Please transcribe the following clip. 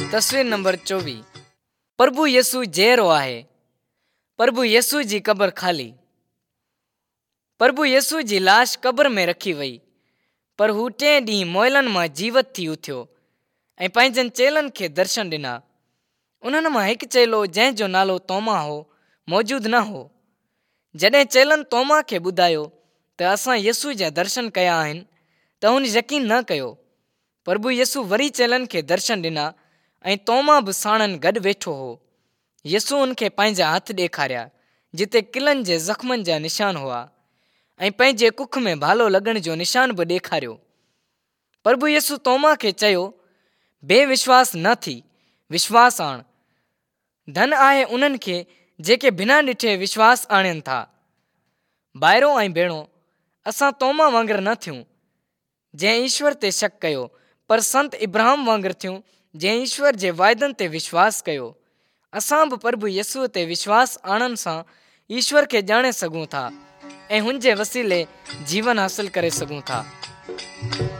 तस्वीर नंबर 24। प्रभु येसु जहिड़ो आहे। प्रभु येसु जी क़बर ख़ाली। प्रभु येसु जी लाश क़बर में रखी वई, पर हू 3 ॾींहं मोइलनि मां जीवत थी उथियो ऐं पंहिंजनि चेलनि खे दर्शन ॾिना। उन्हनि मां हिकु चेलो, जंहिंजो नालो तोमा हो, मौजूदु न हो। जॾहिं चेलनि तोमा खे ॿुधायो त असां येसु जा दर्शन कया आहिनि, त हुन यकीन न कयो। प्रभु येसु वरी चेलनि खे दर्शन ॾिना ऐं तोमा बि साणनि गॾु वेठो हो। येसु हुनखे पंहिंजा हथ ॾेखारिया, जिते किलनि जे ज़ख़्मनि जा निशान हुआ, ऐं पंहिंजे कुख में भालो लॻण जो निशान बि ॾेखारियो। प्रभु येसु तोमा खे चयो, बेविश्वास न थी, विश्वास आण। धन आहे उन्हनि खे जेके बिना ॾिठे विश्वास आणनि था। भाइरो ऐं भेणो, असां तोमा वांगुरु न थियूं, जंहिं ईश्वर ते शक कयो, पर संत इब्राहिम वांगुरु थियूं, जंहिं ईश्वर जे वाइदनि ते विश्वास कयो। असां बि प्रभु येसुअ ते विश्वास आणण सां ईश्वर खे ॼाणे सघूं था ऐं हुन जे वसीले जीवन हासिल करे सघूं था।